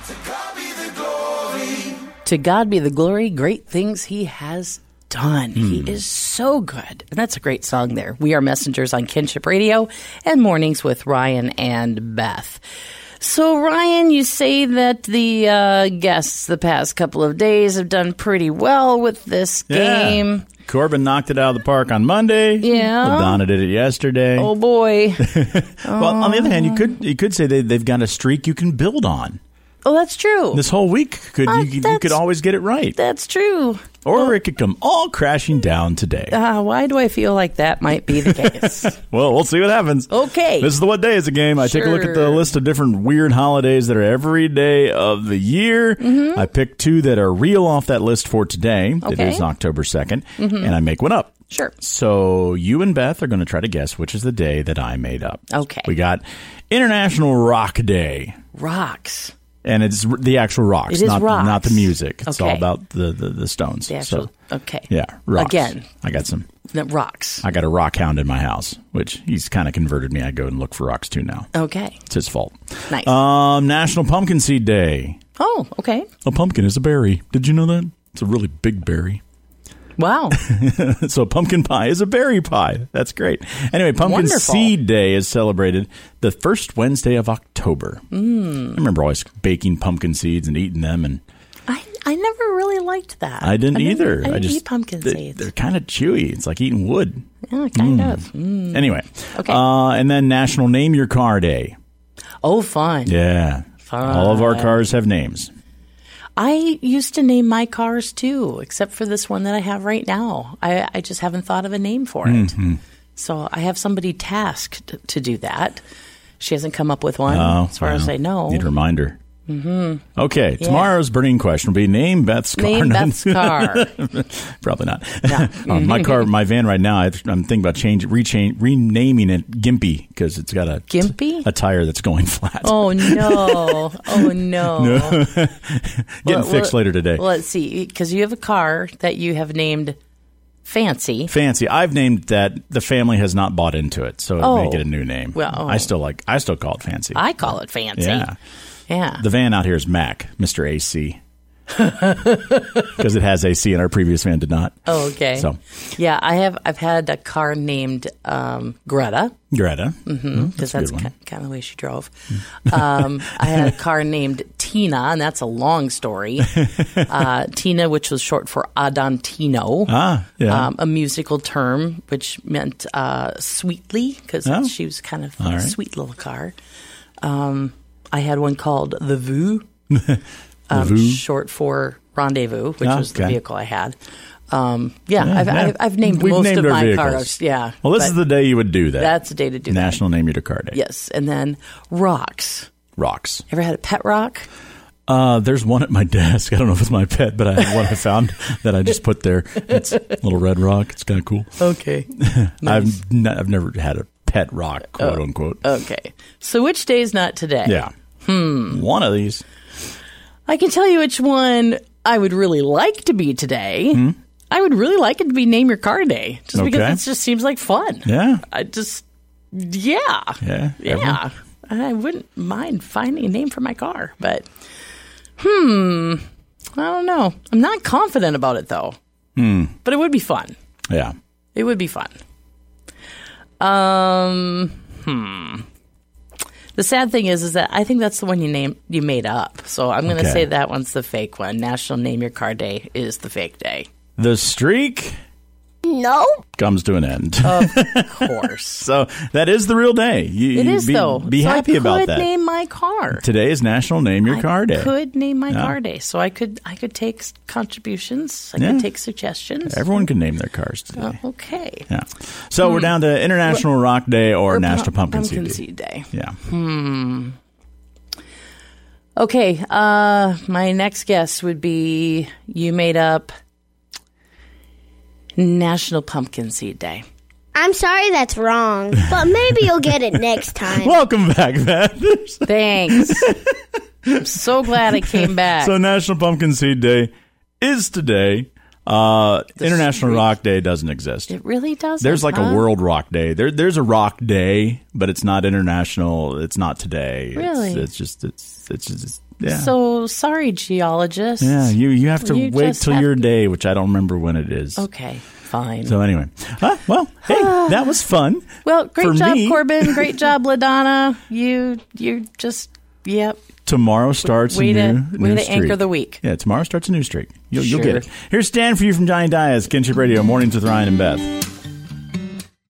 To God be the glory, great things he has done. He is so good. And that's a great song there. We are Messengers on Kinship Radio and Mornings with Ryan and Beth. So, Ryan, you say that the guests the past couple of days have done pretty well with this game. Corbin knocked it out of the park on Monday. Yeah. Donna did it yesterday. Oh, boy. Well, on the other hand, you could say they've got a streak you can build on. Oh, that's true. This whole week, you could always get it right. That's true. Or it could come all crashing down today. Why do I feel like that might be the case? Well, we'll see what happens. Okay. This is the What Day Is a Game. I take a look at the list of different weird holidays that are every day of the year. Mm-hmm. I pick two that are real off that list for today. Okay. It is October 2nd, and I make one up. Sure. So you and Beth are going to try to guess which is the day that I made up. Okay. We got International Rock Day. Rocks. And it's the actual rocks, It is rocks. Not the music. It's Okay. all about the stones. The actual, okay. Yeah, rocks. Again. I got some. The rocks. I got a rock hound in my house, which he's kind of converted me. I go and look for rocks too now. Okay. It's his fault. Nice. National Pumpkin Seed Day. Oh, okay. A pumpkin is a berry. Did you know that? It's a really big berry. Wow. So pumpkin pie is a berry pie. That's great. Anyway, Pumpkin Wonderful. Seed Day is celebrated the first Wednesday of October. I remember always baking pumpkin seeds and eating them, and I never really liked that. I didn't either. I didn't just eat pumpkin seeds. They're kind of chewy. It's like eating wood. Yeah, kind of. Anyway. Okay. And then National Name Your Car Day. Oh, fun. Yeah. Fun. All of our cars have names. I used to name my cars, too, except for this one that I have right now. I just haven't thought of a name for it. Mm-hmm. So I have somebody tasked to do that. She hasn't come up with one, as far as I know. Need a reminder. Mm-hmm. Okay, tomorrow's burning question will be name Beth's car. Name Beth's car. Probably not. No. My van right now, I'm thinking about renaming it Gimpy because it's got a Gimpy? a tire that's going flat. Oh, no. Oh, no. Getting fixed later today. Well, let's see, because you have a car that you have named Fancy. Fancy. I've named that. The family has not bought into it, so it may get a new name. Well, I still call it Fancy. I call it Fancy. Yeah. The van out here is Mac, Mr. AC. Because it has AC and our previous van did not. Oh, okay. So, yeah, I've had a car named Greta. Greta. Because that's kind of the way she drove. I had a car named Tina, and that's a long story. Tina, which was short for Adantino. A musical term, which meant sweetly, because she was kind of a sweet little car. I had one called the Voo, short for Rendezvous, which was the vehicle I had. I've named most of my vehicles. cars. Yeah. Well, this is the day you would do that. That's the day to do National Name Your Car Day. Yes. And then rocks. Rocks. Ever had a pet rock? There's one at my desk. I don't know if it's my pet, but I have one I found that I just put there. It's a little red rock. It's kind of cool. Okay. Nice. I've never had a pet rock, quote unquote. Okay. So which day is not today? Yeah. One of these. I can tell you which one I would really like to be today. I would really like it to be Name Your Car Day, just because it just seems like fun. Yeah. Yeah. I wouldn't mind finding a name for my car, but I don't know. I'm not confident about it though. But it would be fun. Yeah. It would be fun. The sad thing is that I think that's the one you made up. So I'm going to say that one's the fake one. National Name Your Car Day is the fake day. The streak comes to an end. Of course. So that is the real day. It is, though. Be happy about that. I could name my car. Today is National Name Your Car Day. I could name my car day. So I could take contributions. I could take suggestions. Everyone can name their cars today. Okay. Yeah. So we're down to International Rock Day or National Pumpkin Seed Day. Yeah. Okay. My next guess would be you made up National Pumpkin Seed Day. I'm sorry that's wrong, but maybe you'll get it next time. Welcome back, Beth. Thanks. I'm so glad I came back. So National Pumpkin Seed Day is today. International Rock Day doesn't exist. It really doesn't. There's like a World Rock Day. There's a Rock Day, but it's not international. It's not today. Really? It's just yeah. So sorry, geologists. Yeah, you have to wait till your day, which I don't remember when it is. Okay, fine. So anyway, well, hey, that was fun. Well, great For job, me. Corbin. Great job, LaDonna. You just, yep. Tomorrow starts a new streak. Anchor the week. Yeah, tomorrow starts a new streak. You'll get it. Here's Stan for you from Johnny Diaz, Kinship Radio, Mornings with Ryan and Beth.